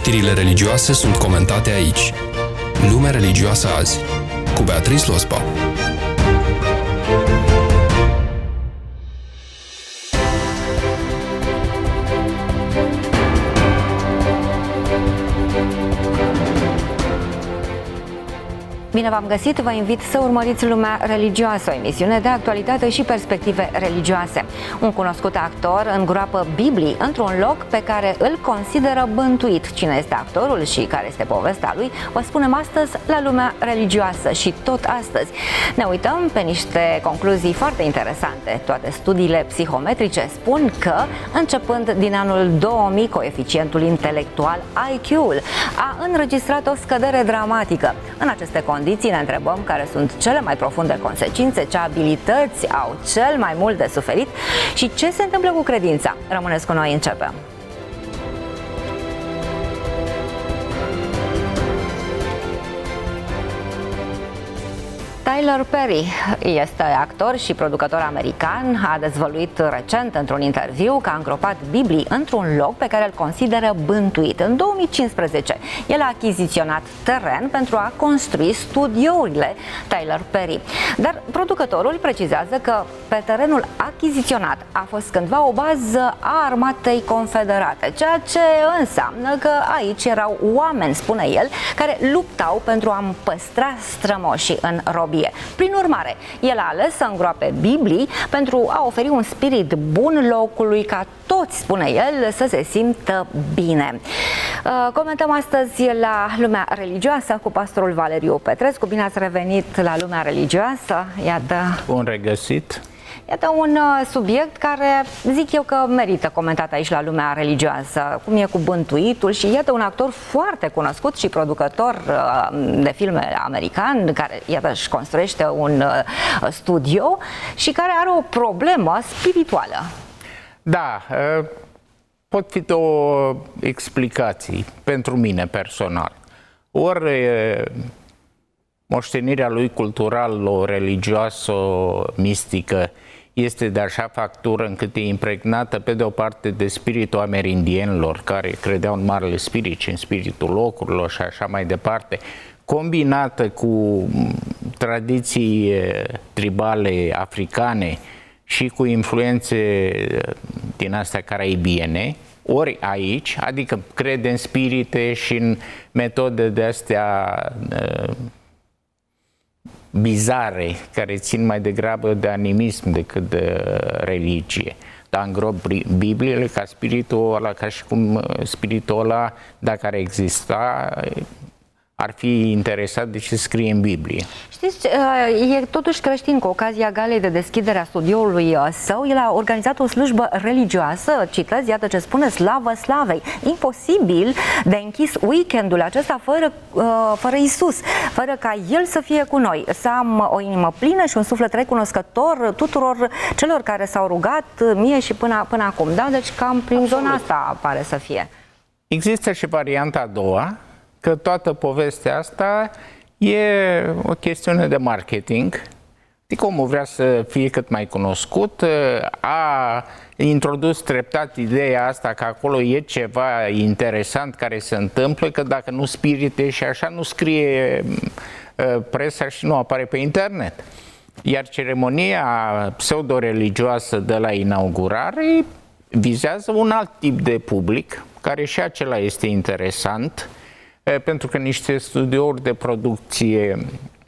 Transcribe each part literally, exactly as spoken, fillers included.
Știrile religioase sunt comentate aici. Lumea religioasă azi, cu Beatrice Lospa. Bine v-am găsit, vă invit să urmăriți Lumea religioasă, o emisiune de actualitate și perspective religioase. Un cunoscut actor îngroapă Biblii într-un loc pe care îl consideră bântuit. Cine este actorul și care este povestea lui, vă spunem astăzi la Lumea religioasă și tot astăzi. Ne uităm pe niște concluzii foarte interesante. Toate studiile psihometrice spun că, începând din anul două mii, coeficientul intelectual I Q-ul a înregistrat o scădere dramatică. În aceste condiții ne întrebăm care sunt cele mai profunde consecințe, ce abilități au cel mai mult de suferit și ce se întâmplă cu credința. Rămâneți cu noi, începem! Tyler Perry este actor și producător american. A dezvăluit recent într-un interviu că a îngropat Biblii într-un loc pe care îl consideră bântuit. În două mii cincisprezece, el a achiziționat teren pentru a construi studiourile Tyler Perry. Dar producătorul precizează că pe terenul achiziționat a fost cândva o bază a armatei confederate, ceea ce înseamnă că aici erau oameni, spune el, care luptau pentru a păstra strămoșii în robie. Prin urmare, el a ales să îngroape Biblii pentru a oferi un spirit bun locului, ca toți, spune el, să se simtă bine. Comentăm astăzi la Lumea religioasă cu pastorul Valeriu Petrescu. Bine ați revenit la Lumea religioasă. Iată, bun regăsit. Iată un subiect care zic eu că merită comentat aici la Lumea religioasă, cum e cu bântuitul. Și iată un actor foarte cunoscut și producător de filme american, care iată își construiește un studio și care are o problemă spirituală. Da, pot fi două explicații pentru mine personal. Ori moștenirea lui culturală, religioasă, mistică, este de așa factură încât e impregnată pe de o parte de spiritul amerindienilor, care credeau în marele spirit și în spiritul locurilor și așa mai departe, combinată cu tradiții tribale africane și cu influențe din astea caraibiene, ori aici, adică crede în spirite și în metode de astea bizare, care țin mai degrabă de animism decât de religie. Dar îngrop Bibliile ca spiritul ăla, ca și cum spiritul ăla, dacă ar exista, ar fi interesat de ce scrie în Biblie. Știți, e totuși creștin. Cu ocazia galei de deschidere a studioului său, el a organizat o slujbă religioasă, citez, iată ce spune: slavă slavei. Imposibil de închis weekendul acesta fără, fără Iisus, fără ca El să fie cu noi. Să am o inimă plină și un suflet recunoscător tuturor celor care s-au rugat mie și până, până acum. Da? Deci cam prin Absolut. Zona asta pare să fie. Există și varianta a doua, că toată povestea asta e o chestiune de marketing. Adică omul vrea să fie cât mai cunoscut, a introdus treptat ideea asta că acolo e ceva interesant care se întâmplă, că dacă nu spirite și așa, nu scrie presa și nu apare pe internet. Iar ceremonia pseudo-religioasă de la inaugurare vizează un alt tip de public, care și acela este interesant, pentru că niște studiouri de producție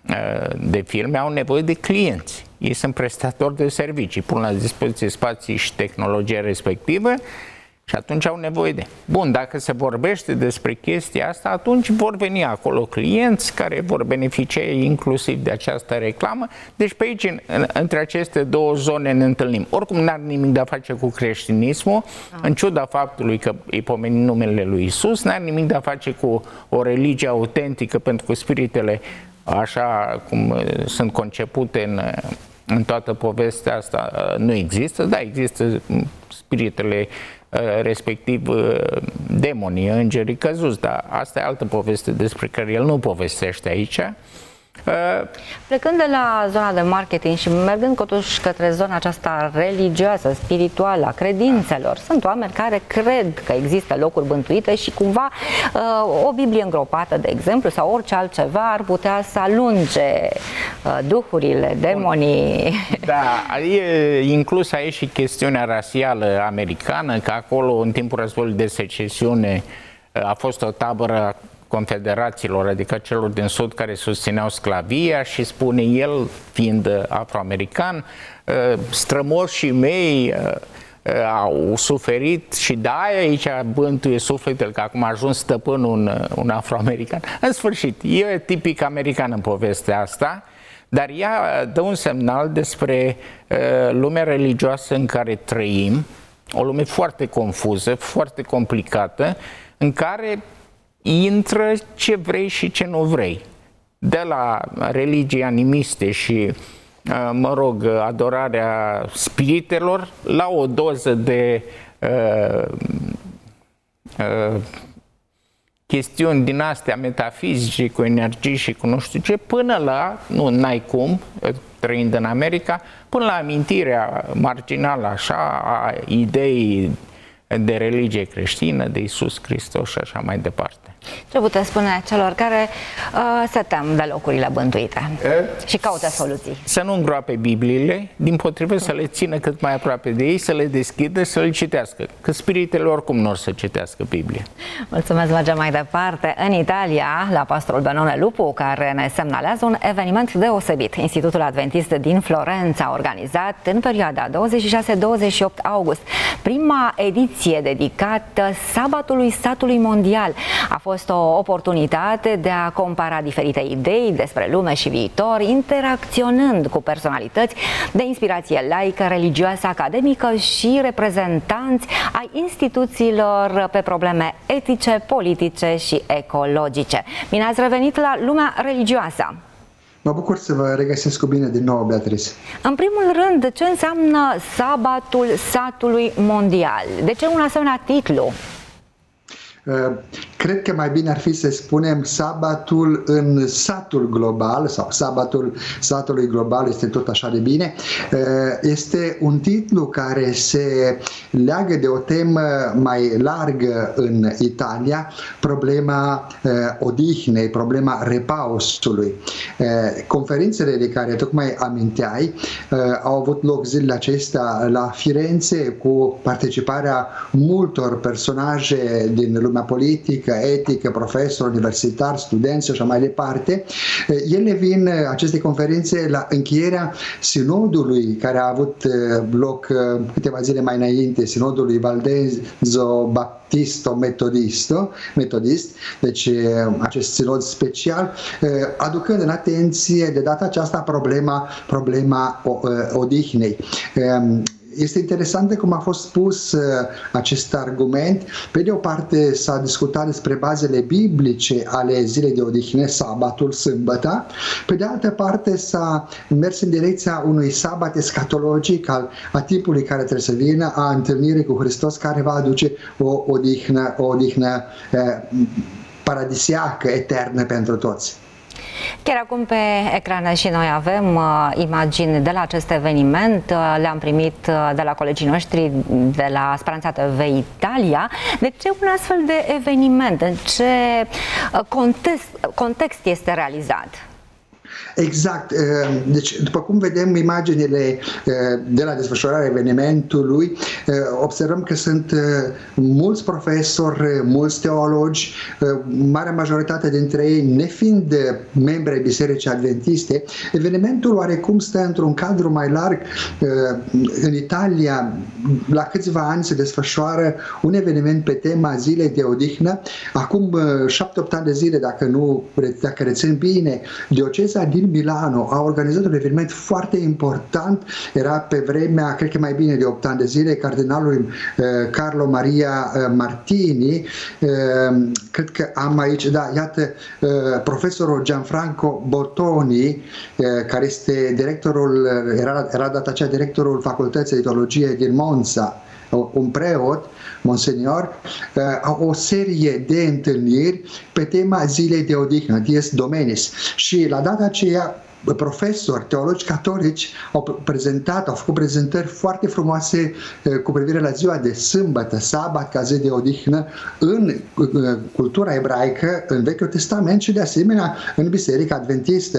de filme au nevoie de clienți. Ei sunt prestatori de servicii, pun la dispoziție spații și tehnologia respectivă și atunci au nevoie de... Bun, dacă se vorbește despre chestia asta, atunci vor veni acolo clienți care vor beneficia inclusiv de această reclamă. Deci pe aici, în, între aceste două zone ne întâlnim. Oricum n-are nimic de a face cu creștinismul, în ciuda faptului că îi pomeni numele lui Isus, n-are nimic de a face cu o religie autentică, pentru că spiritele, așa cum sunt concepute în, în toată povestea asta, nu există. Da, există spiritele, respectiv demonii, îngerii căzuți, dar asta e altă poveste despre care el nu povestește aici. Plecând de la zona de marketing și mergând totuși către zona aceasta religioasă, spirituală, a credințelor, sunt oameni care cred că există locuri bântuite și cumva o Biblie îngropată, de exemplu, sau orice altceva ar putea să alunge duhurile, demonii. Da, e inclus aici și chestiunea rasială americană, că acolo, în timpul războiului de secesiune, a fost o tabără confederaților, adică celor din sud care susțineau sclavia, și spune el, fiind afroamerican, strămoșii mei au suferit și de-aia aici bântuie sufletele, că acum a ajuns stăpânul un, un afroamerican. În sfârșit, e tipic american în povestea asta, dar ea dă un semnal despre lumea religioasă în care trăim, o lume foarte confuză, foarte complicată, în care intră ce vrei și ce nu vrei. De la religii animiste și, mă rog, adorarea spiritelor, la o doză de uh, uh, chestiuni din astea metafizice, cu energii și cu nu știu ce, până la, nu, n-ai cum, trăind în America, până la amintirea marginală așa a ideii de religie creștină, de Iisus Hristos și așa mai departe. Ce puteți spune celor care uh, se tem de locurile bântuite e? și caută soluții? Să nu îngroape Bibliile, dimpotrivă să le țină cât mai aproape de ei, să le deschidă, să le citească, că spiritele oricum nu or să citească Biblia. Mulțumesc, mergem mai departe. În Italia, la pastorul Benone Lupu, care ne semnalează un eveniment deosebit. Institutul Adventist din Florența a organizat în perioada douăzeci și șase douăzeci și opt august prima ediție dedicată Sabatului Satului Mondial. A fost o oportunitate de a compara diferite idei despre lume și viitor, interacționând cu personalități de inspirație laică, religioasă, academică și reprezentanți ai instituțiilor pe probleme etice, politice și ecologice. Bine ați revenit la lumea religioasă! Mă bucur să vă regăsesc cu bine din nou, Beatrice. În primul rând, ce înseamnă Sabatul Satului Mondial? De ce un asemenea titlu? Cred că mai bine ar fi să spunem sabatul în satul global, sau sabatul satului global, este tot așa de bine. Este un titlu care se leagă de o temă mai largă în Italia, problema odihnei, problema repausului. Conferințele de care tocmai aminteai au avut loc zilele acestea la Firenze, cu participarea multor personaje din lumea politică, etică, profesori, universitari, studenți și așa mai departe. Ele vin, aceste conferințe, la încheierea sinodului care a avut loc câteva zile mai înainte, sinodului Valdenzo Baptisto Metodisto, Metodist, deci acest sinod special, aducând în atenție de data aceasta problema, problema odihnei. Este interesant cum a fost spus uh, acest argument. Pe de o parte s-a discutat despre bazele biblice ale zilei de odihnă, sabatul, sâmbăta. Pe de altă parte s-a mers în direcția unui sabat escatologic al a timpului care trebuie să vină, a întâlnirii cu Hristos, care va aduce o odihnă, o odihnă uh, paradisiacă, eternă pentru toți. Chiar acum pe ecrane și noi avem uh, imagini de la acest eveniment, uh, le-am primit uh, de la colegii noștri de la Speranța T V Italia. De ce un astfel de eveniment? În ce uh, context, context este realizat? Exact. Deci, după cum vedem imaginile de la desfășurarea evenimentului, observăm că sunt mulți profesori, mulți teologi, marea majoritate dintre ei nefiind membri ai Bisericii Adventiste. Evenimentul oarecum stă într-un cadru mai larg. În Italia, la câțiva ani se desfășoară un eveniment pe tema Zilei de Odihnă. Acum șapte opt ani de zile, dacă nu, dacă rețin bine, dioceza din Milano a organizat un eveniment foarte important. Era pe vremea, cred că mai bine de opt ani de zile, cardinalul uh, Carlo Maria uh, Martini. Uh, cred că am aici, da, iată, uh, profesorul Gianfranco Bottoni, uh, care este directorul, era, era data aceea directorul Facultății de Teologie din Monza, un preot, Monsenior, o serie de întâlniri pe tema zilei de odihnă, Dies Dominis. Și la data aceea, profesori, teologi catolici au prezentat, au făcut prezentări foarte frumoase cu privire la ziua de sâmbătă, sabat, ca zi de odihnă, în cultura ebraică, în Vechiul Testament și de asemenea în Biserica Adventistă.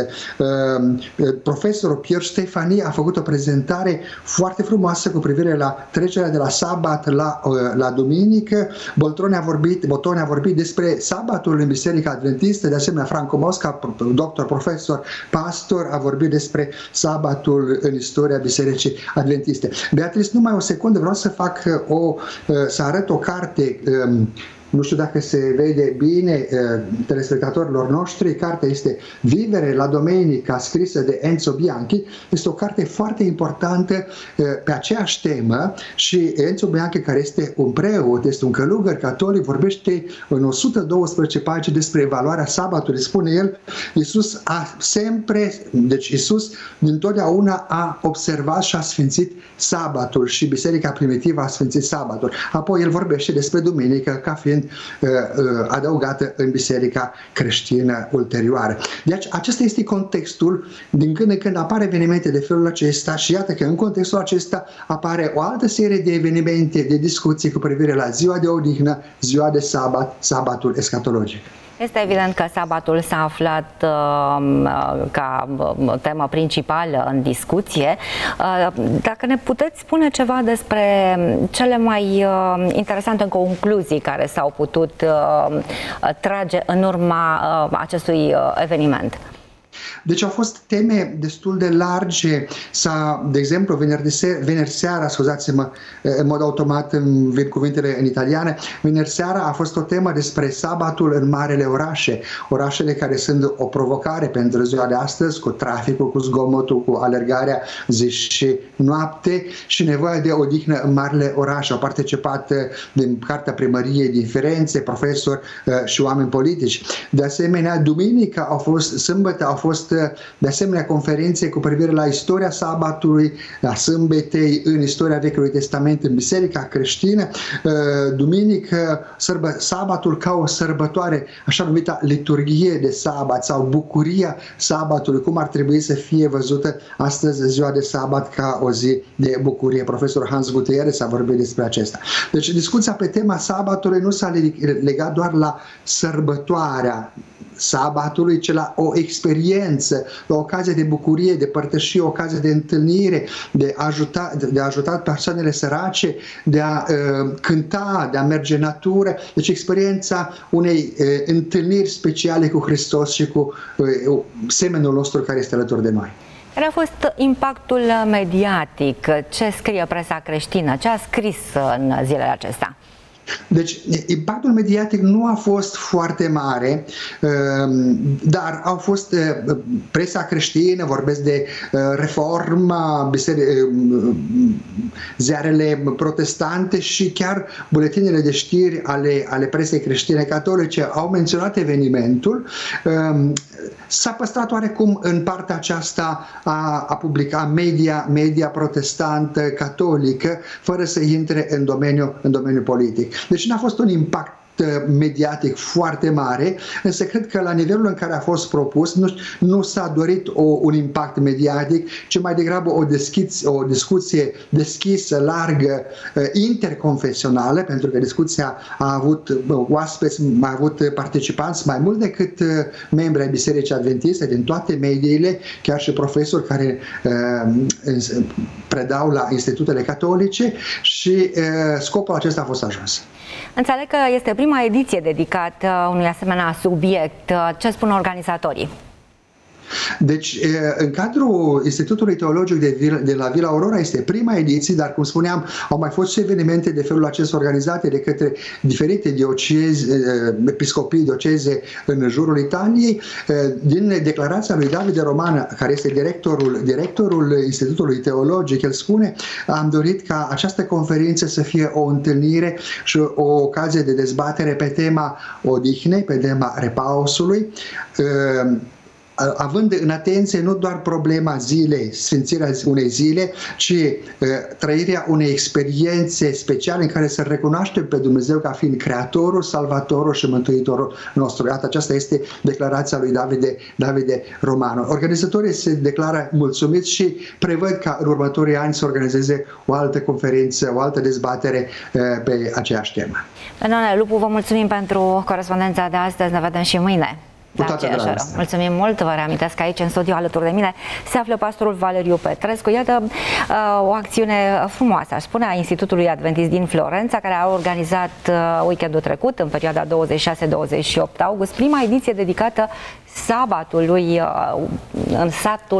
Profesorul Pierre Stefani a făcut o prezentare foarte frumoasă cu privire la trecerea de la sabat la, la duminică. Boltoni a vorbit, Boltoni a vorbit despre sabatul în Biserica Adventistă, de asemenea Franco Mosca, doctor, profesor, pastor, a vorbit despre sabatul în istoria Bisericii Adventiste. Beatrice, numai o secundă, vreau să fac o, să arăt o carte, nu știu dacă se vede bine telespectatorilor noștri. Cartea este Vivere la Domenica, scrisă de Enzo Bianchi. Este o carte foarte importantă pe aceeași temă și Enzo Bianchi, care este un preot, este un călugăr catolic, vorbește în o sută douăsprezece pagini despre valoarea sabatului. Spune el, Iisus a sempre, deci Iisus dintotdeauna a observat și a sfințit sabatul și Biserica primitivă a sfințit sabatul. Apoi el vorbește despre duminică ca fiind adăugată în biserica creștină ulterioară. Deci acesta este contextul. Din când în când apar evenimente de felul acesta și iată că în contextul acesta apare o altă serie de evenimente, de discuții cu privire la ziua de odihnă, ziua de sabat, sabatul eschatologic. Este evident că sabatul s-a aflat uh, ca uh, temă principală în discuție. Uh, dacă ne puteți spune ceva despre cele mai uh, interesante concluzii care s-au putut uh, trage în urma uh, acestui uh, eveniment. Deci au fost teme destul de largi. S-a, de exemplu, vineri, se, vineri seara, scuzați-mă, în mod automat îmi vin cuvintele în italiană, vineri seara a fost o temă despre sabatul în marele orașe, orașele care sunt o provocare pentru ziua de astăzi, cu traficul, cu zgomotul, cu alergarea zi și noapte și nevoia de odihnă în marele orașe. Au participat din partea primăriei din Firenze, profesori și oameni politici. De asemenea, duminică au fost, sâmbătă au fost de asemenea conferințe cu privire la istoria sabatului, la sâmbetei în istoria Vechiului Testament în Biserica creștină. Duminică, sărbă, sabatul ca o sărbătoare, așa numită liturghie de sabat sau bucuria sabatului, cum ar trebui să fie văzută astăzi ziua de sabat ca o zi de bucurie. Profesorul Hans Gutierrez a vorbit despre acesta. Deci discuția pe tema sabatului nu s-a legat doar la sărbătoarea sabatului, ci la o experiență, la o ocazie de bucurie, de părtășie, o ocazie de întâlnire, de a ajuta, de a ajuta persoanele sărace, de a uh, cânta, de a merge în natură. Deci experiența unei uh, întâlniri speciale cu Hristos și cu uh, semenul nostru care este alături de noi. Care a fost impactul mediatic? Ce scrie presa creștină? Ce a scris în zilele acestea? Deci, impactul mediatic nu a fost foarte mare, dar au fost presa creștină, vorbesc de Reforma, ziarele protestante și chiar buletinele de știri ale, ale presei creștine catolice au menționat evenimentul. S-a păstrat oarecum în partea aceasta a, a publica media, media protestantă catolică, fără să intre în domeniul, în domeniul politic. Deci n-a fost un impact mediatic foarte mare, însă cred că la nivelul în care a fost propus nu, nu s-a dorit o, un impact mediatic, ci mai degrabă o, deschis, o discuție deschisă, largă, interconfesională, pentru că discuția a avut oaspeți, a avut participanți mai mult decât membri ai Bisericii Adventiste din toate mediile, chiar și profesori care uh, predau la institutele catolice și uh, scopul acesta a fost ajuns. Înțeleg că este prima ediție dedicată unui asemenea subiect. Ce spun organizatorii? Deci, în cadrul Institutului Teologic de, de la Villa Aurora este prima ediție, dar, cum spuneam, au mai fost și evenimente de felul acesta organizate de către diferite diocezi, episcopii, dioceze în jurul Italiei. Din declarația lui Davide Roman, care este directorul, directorul Institutului Teologic, el spune: am dorit ca această conferință să fie o întâlnire și o ocazie de dezbatere pe tema odihnei, pe tema repausului, având în atenție nu doar problema zilei, sfințirea unei zile, ci uh, trăirea unei experiențe speciale în care să recunoaștem pe Dumnezeu ca fiind Creatorul, Salvatorul și Mântuitorul nostru. Iată, aceasta este declarația lui Davide, Davide Romano. Organizatorii se declară mulțumiți și prevăd ca în următorii ani să organizeze o altă conferință, o altă dezbatere uh, pe aceeași temă. Benone Lupu, vă mulțumim pentru corespondența de astăzi, ne vedem și mâine. Da, mulțumim mult, vă reamintesc că aici în studio alături de mine se află pastorul Valeriu Petrescu. Iată o acțiune frumoasă, aș spune, a Institutului Adventist din Florența, care a organizat weekendul trecut, în perioada douăzeci și șase douăzeci și opt august, prima ediție dedicată sabatului în satul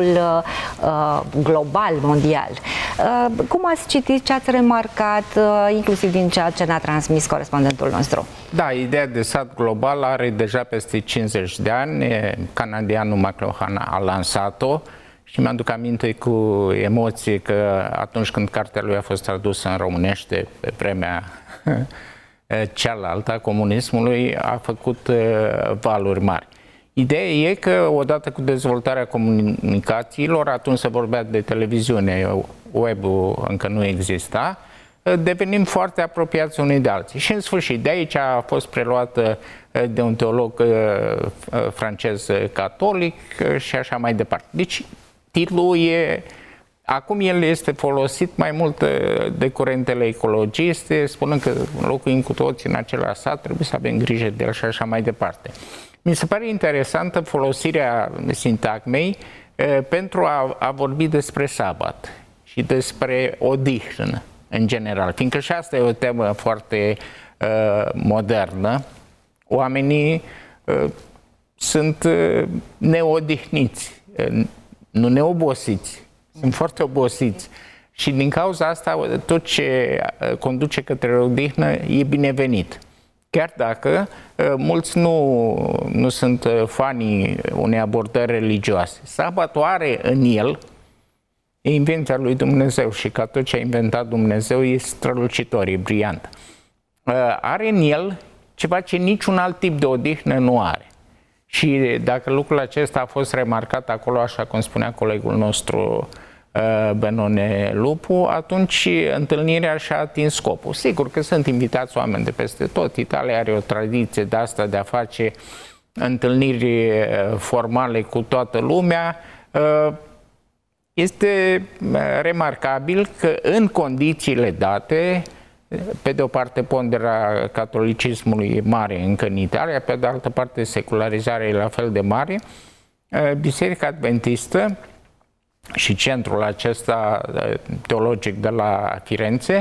global, mondial. Cum ați citit, ce ați remarcat, inclusiv din ceea ce ne-a transmis corespondentul nostru? Da, ideea de sat global are deja peste cincizeci de ani. Canadianul McLuhan a lansat-o și mi-aduc aminte cu emoție că atunci când cartea lui a fost tradusă în românește pe vremea cealaltă a comunismului, a făcut valuri mari. Ideea e că odată cu dezvoltarea comunicațiilor, atunci se vorbea de televiziune, web-ul încă nu exista, devenim foarte apropiați unii de alții. Și în sfârșit, de aici a fost preluată de un teolog francez catolic și așa mai departe. Deci titlul e, acum el este folosit mai mult de curentele ecologiste, spunând că locuim cu toții în același sat, trebuie să avem grijă de el și așa mai departe. Mi se pare interesantă folosirea sintagmei e, pentru a, a vorbi despre sabat și despre odihnă în general, fiindcă și asta e o temă foarte uh, modernă. Oamenii uh, sunt uh, neodihniți, uh, nu neobosiți, sunt foarte obosiți. Și din cauza asta, tot ce uh, conduce către odihnă e binevenit. Chiar dacă uh, mulți nu, nu sunt uh, fanii unei abordări religioase. Sabatul are în el, e invenția lui Dumnezeu și ca tot ce a inventat Dumnezeu e strălucitor, e brillant. Uh, are în el ceva ce niciun alt tip de odihnă nu are. Și dacă lucrul acesta a fost remarcat acolo, așa cum spunea colegul nostru Benone Lupu, atunci întâlnirea și-a atins scopul. Sigur că sunt invitați oameni de peste tot. Italia are o tradiție de asta de a face întâlniri formale cu toată lumea. Este remarcabil că în condițiile date, pe de o parte ponderea catolicismului e mare încă în Italia, pe de altă parte secularizarea e la fel de mare, Biserica Adventistă și centrul acesta teologic de la Firenze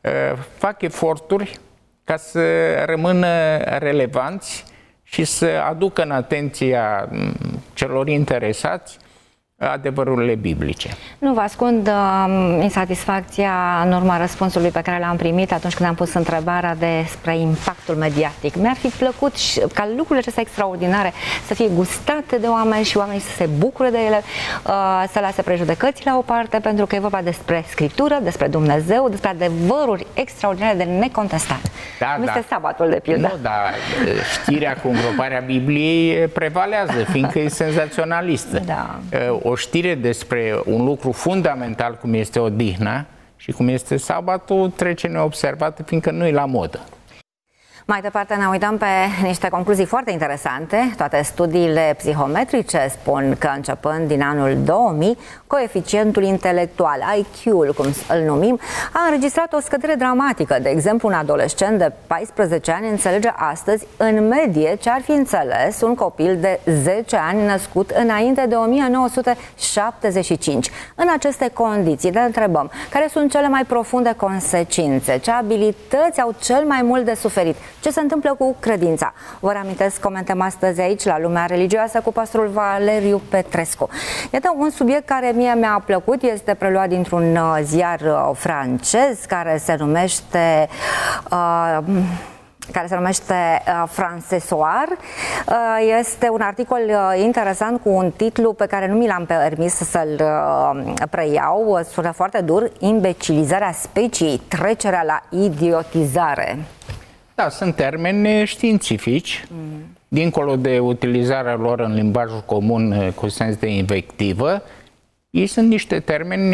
fac eforturi ca să rămână relevanți și să aducă în atenția celor interesați adevărurile biblice. Nu vă ascund uh, insatisfacția în urma răspunsului pe care l-am primit atunci când am pus întrebarea despre impactul mediatic. Mi-ar fi plăcut și, ca lucrurile acestea extraordinare să fie gustate de oameni și oamenii să se bucure de ele, uh, să lase prejudecăți la o parte, pentru că e vorba despre Scriptură, despre Dumnezeu, despre adevăruri extraordinare de necontestat. Da, Cum da. este sabatul, de pildă. Nu, dar știrea cu îngroparea Bibliei prevalează, fiindcă e senzaționalistă. Da. O știre despre un lucru fundamental, cum este odihna și cum este sabatul, trece neobservată, fiindcă nu e la modă. Mai departe ne uităm pe niște concluzii foarte interesante. Toate studiile psihometrice spun că începând din anul două mii, coeficientul intelectual, I Q-ul, cum îl numim, a înregistrat o scădere dramatică. De exemplu, un adolescent de paisprezece ani înțelege astăzi în medie ce ar fi înțeles un copil de zece ani născut înainte de o mie nouă sute șaptezeci și cinci. În aceste condiții ne întrebăm care sunt cele mai profunde consecințe, ce abilități au cel mai mult de suferit, ce se întâmplă cu credința. Vă reamintesc, comentăm astăzi aici la Lumea Religioasă cu pastorul Valeriu Petrescu. Iată un subiect care mie mi-a plăcut, este preluat dintr-un ziar francez care se numește uh, care se numește uh, Francesoir. Uh, este un articol uh, interesant cu un titlu pe care nu mi l-am permis să-l uh, preiau. Sună foarte dur: imbecilizarea speciei, trecerea la idiotizare. Da, sunt termeni științifici, mm. dincolo de utilizarea lor în limbajul comun cu sens de invectivă, ei sunt niște termeni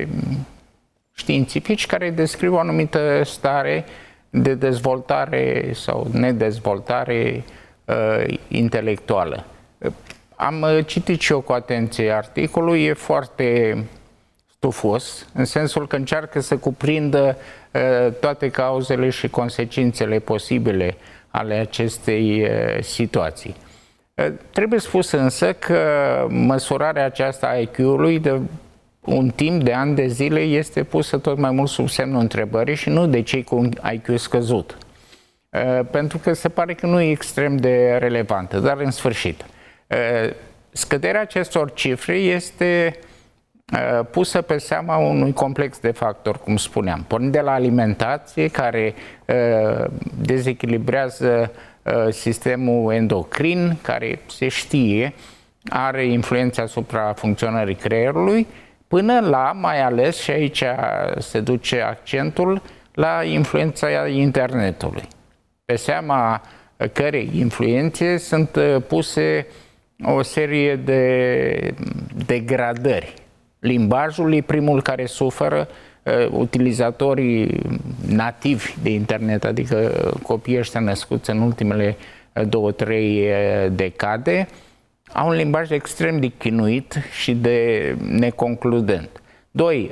științifici care descriu o anumită stare de dezvoltare sau nedezvoltare uh, intelectuală. Am citit și eu cu atenție articolul, e foarte stufos, în sensul că încearcă să cuprindă uh, toate cauzele și consecințele posibile ale acestei uh, situații. Uh, trebuie spus însă că măsurarea aceasta a I Q-ului de un timp de ani de zile este pusă tot mai mult sub semnul întrebării și nu de cei cu un I Q scăzut. Uh, pentru că se pare că nu e extrem de relevantă, dar în sfârșit. Uh, scăderea acestor cifre este uh, pusă pe seama unui complex de factori, cum spuneam, pornind de la alimentație, care uh, dezechilibrează uh, sistemul endocrin, care se știe are influență asupra funcționării creierului, până la, mai ales, și aici se duce accentul, la influența internetului. Pe seama cărei influențe sunt puse o serie de degradări. Limbajul e primul care suferă, utilizatorii nativi de internet, adică copiii ăștia născuți în ultimele două, trei decade, au un limbaj extrem de chinuit și de neconcludent. Doi,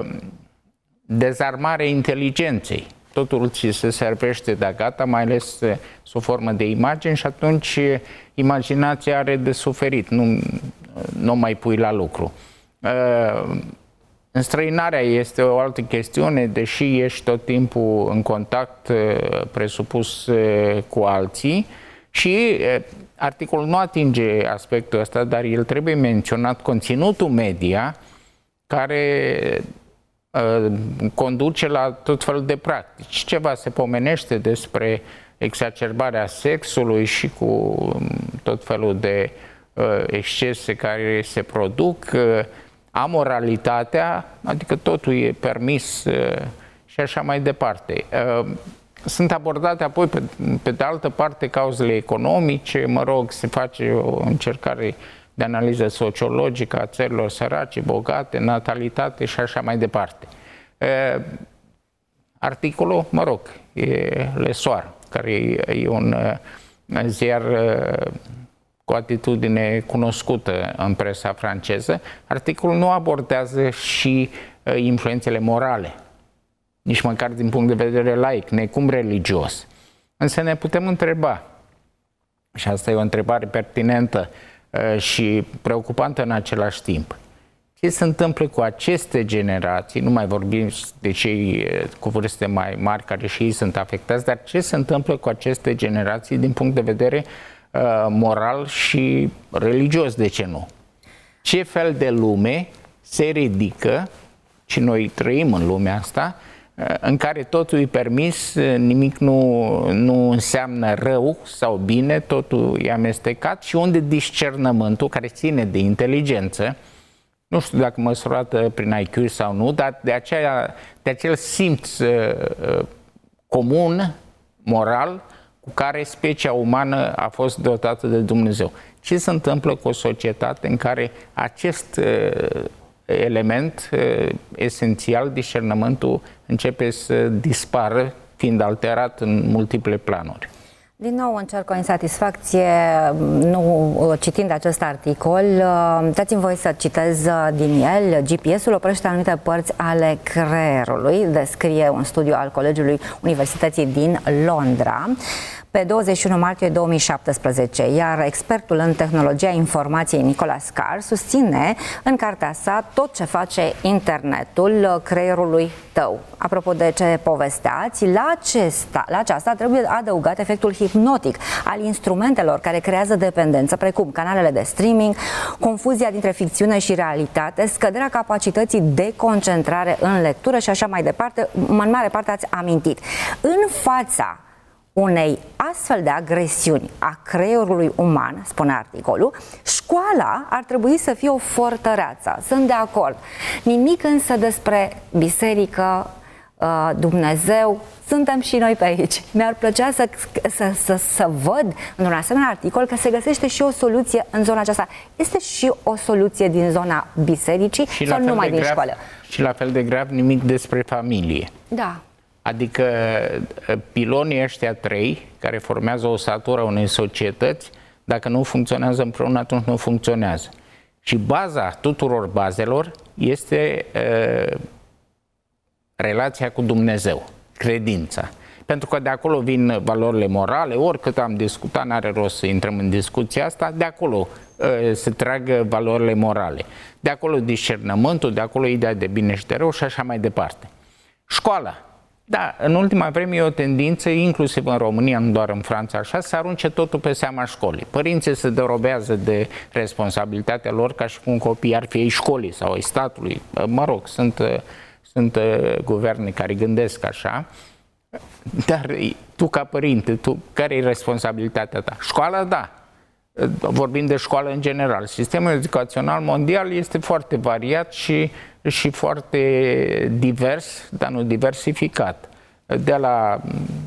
dezarmarea inteligenței. Totul ți se servește de gata, mai ales sub formă de imagini și atunci imaginația are de suferit, nu, nu mai pui la lucru. Înstrăinarea este o altă chestiune, deși ești tot timpul în contact presupus cu alții și articolul nu atinge aspectul ăsta, dar el trebuie menționat, conținutul media care uh, conduce la tot felul de practici. Ceva se pomenește despre exacerbarea sexului și cu tot felul de uh, excese care se produc, uh, amoralitatea, adică totul e permis uh, și așa mai departe. Uh, Sunt abordate apoi, pe, pe de altă parte, cauzele economice, mă rog, se face o încercare de analiză sociologică a țărilor sărace, bogate, natalitate și așa mai departe. E, articolul, mă rog, e Le Soir, care e, e un ziar cu atitudine cunoscută în presa franceză. Articolul nu abordează și influențele morale, nici măcar din punct de vedere laic, necum religios. Însă ne putem întreba, și asta e o întrebare pertinentă și preocupantă în același timp, ce se întâmplă cu aceste generații, nu mai vorbim de cei cu vârste mai mari care și ei sunt afectați, dar ce se întâmplă cu aceste generații din punct de vedere uh, moral și religios, de ce nu? Ce fel de lume se ridică, și noi trăim în lumea asta, în care totul e permis, nimic nu, nu înseamnă rău sau bine, totul e amestecat și unde discernământul, care ține de inteligență, nu știu dacă măsurată prin I Q sau nu, dar de, aceea, de acel simț uh, comun, moral, cu care specia umană a fost dotată de Dumnezeu. Ce se întâmplă cu o societate în care acest uh, element uh, esențial, discernământul, începe să dispară, fiind alterat în multiple planuri? Din nou încerc o insatisfacție, nu citind acest articol. Dați-mi voie să citez din el. G P S-ul oprește anumite părți ale creierului, descrie un studiu al Colegiului Universității din Londra pe douăzeci și unu martie două mii șaptesprezece, iar expertul în tehnologia informației Nicholas Carr susține în cartea sa tot ce face internetul creierului tău. Apropo de ce povesteați, la, acesta, la aceasta trebuie adăugat efectul hipnotic al instrumentelor care creează dependență, precum canalele de streaming, confuzia dintre ficțiune și realitate, scăderea capacității de concentrare în lectură și așa mai departe. În mare parte ați amintit. În fața unei astfel de agresiuni a creierului uman, spune articolul, școala ar trebui să fie o fortăreață. Sunt de acord. Nimic însă despre biserică, Dumnezeu, suntem și noi pe aici. Mi-ar plăcea să, să, să, să văd într-un asemenea articol că se găsește și o soluție în zona aceasta. Este și o soluție din zona bisericii și sau numai din grav, școală? Și la fel de grav nimic despre familie. Da. Adică pilonii ăștia trei, care formează osatura unei societăți, dacă nu funcționează împreună, atunci nu funcționează. Și baza tuturor bazelor este uh, relația cu Dumnezeu, credința. Pentru că de acolo vin valorile morale, oricât am discutat, n-are rost să intrăm în discuția asta, de acolo uh, se tragă valorile morale. De acolo discernământul, de acolo ideea de bine și de rău și așa mai departe. Școala. Da, în ultima vreme e o tendință, inclusiv în România, nu doar în Franța, așa, să arunce totul pe seama școlii. Părinții se derobează de responsabilitatea lor ca și cum copiii ar fi ai școlii sau ai statului. Mă rog, sunt, sunt guverne care gândesc așa, dar tu ca părinte, tu, care e responsabilitatea ta? Școala, da. Vorbim de școală în general. Sistemul educațional mondial este foarte variat și, și foarte divers, dar nu diversificat. De la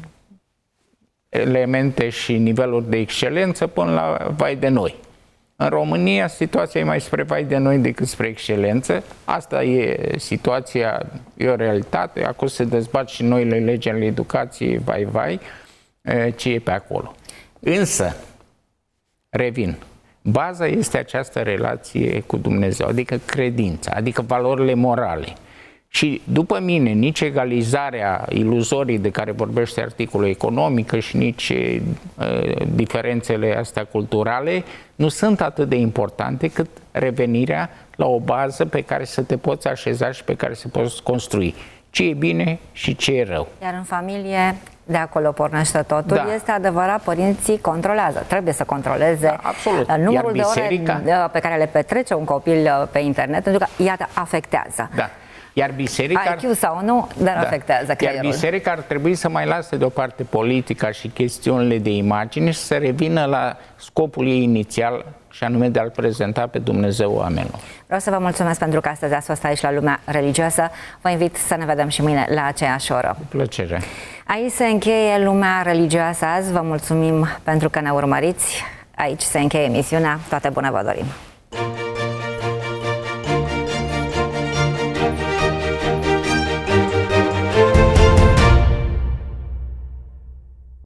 elemente și niveluri de excelență până la vai de noi. În România situația e mai spre vai de noi decât spre excelență. Asta e situația, e o realitate. Acum se dezbat și noile legi ale educației, vai vai, ce e pe acolo. Însă, revin, baza este această relație cu Dumnezeu, adică credința, adică valorile morale. Și după mine, nici egalizarea iluzorii de care vorbește articolul economică și nici uh, diferențele astea culturale nu sunt atât de importante cât revenirea la o bază pe care să te poți așeza și pe care să poți construi ce e bine și ce e rău. Iar în familie, de acolo pornește totul. Da. Este adevărat, părinții controlează. Trebuie să controleze da, absolut. numărul Iar biserica... de ore pe care le petrece un copil pe internet, pentru că, iată, afectează. Da. Iar biserica... I Q sau nu, dar da. afectează creierul. Iar biserica ar trebui să mai lase deoparte politica și chestiunile de imagine și să revină la scopul ei inițial, și anume de a-L prezenta pe Dumnezeu oamenilor. Vreau să vă mulțumesc pentru că astăzi ați fost aici la Lumea Religioasă. Vă invit să ne vedem și mâine la aceeași oră. Cu plăcere. Aici se încheie Lumea Religioasă azi. Vă mulțumim pentru că ne urmăriți. Aici se încheie emisiunea. Toate bune vă dorim!